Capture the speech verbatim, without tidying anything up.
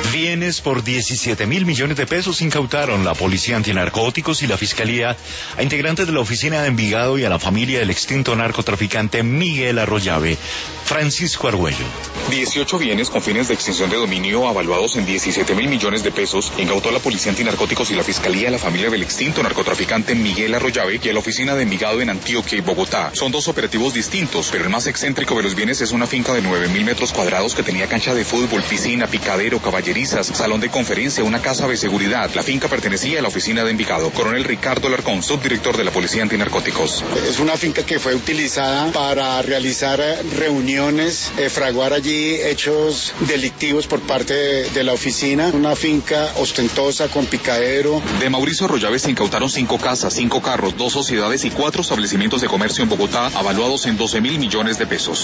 Bienes por diecisiete mil millones de pesos incautaron la Policía Antinarcóticos y la Fiscalía a integrantes de la oficina de Envigado y a la familia del extinto narcotraficante Miguel Arroyave. Francisco Argüello. dieciocho bienes con fines de extinción de dominio avaluados en diecisiete mil millones de pesos incautó la Policía Antinarcóticos y la Fiscalía a la familia del extinto narcotraficante Miguel Arroyave y a la oficina de Envigado en Antioquia y Bogotá. Son dos operativos distintos, pero el más excéntrico de los bienes es una finca de nueve mil metros cuadrados que tenía cancha de fútbol, piscina, picadero, caballerizas, salón de conferencia, una casa de seguridad. La finca pertenecía a la oficina de Envigado. Coronel Ricardo Larcón, subdirector de la Policía Antinarcóticos. Es una finca que fue utilizada para realizar reuniones, eh, fraguar allí hechos delictivos por parte de, de la oficina. Una finca ostentosa con picadero. De Mauricio Arroyave se incautaron cinco casas, cinco carros, dos sociedades y cuatro establecimientos de comercio en Bogotá, avaluados en doce mil millones de pesos.